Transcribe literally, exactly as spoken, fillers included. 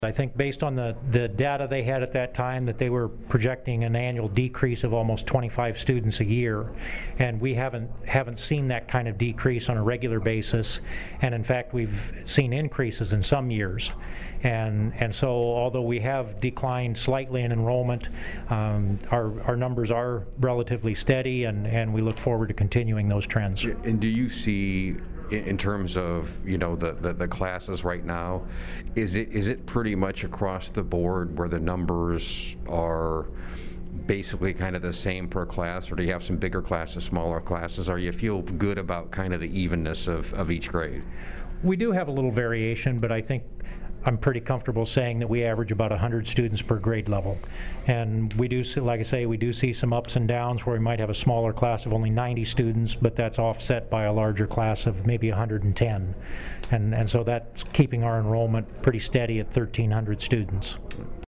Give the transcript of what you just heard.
I think based on the, the data they had at that time, that they were projecting an annual decrease of almost twenty-five students a year, and we haven't haven't seen that kind of decrease on a regular basis, and in fact we've seen increases in some years. And and so although we have declined slightly in enrollment, um, our, our numbers are relatively steady, and, and we look forward to continuing those trends. And do you see, in terms of, you know, the, the, the classes right now, is it is it pretty much across the board where the numbers are basically kind of the same per class, or do you have some bigger classes, smaller classes, or you feel good about kind of the evenness of, of each grade? We do have a little variation, but I think I'm pretty comfortable saying that we average about one hundred students per grade level. And we do see, like I say, we do see some ups and downs where we might have a smaller class of only ninety students, but that's offset by a larger class of maybe one hundred ten. And, and so that's keeping our enrollment pretty steady at thirteen hundred students.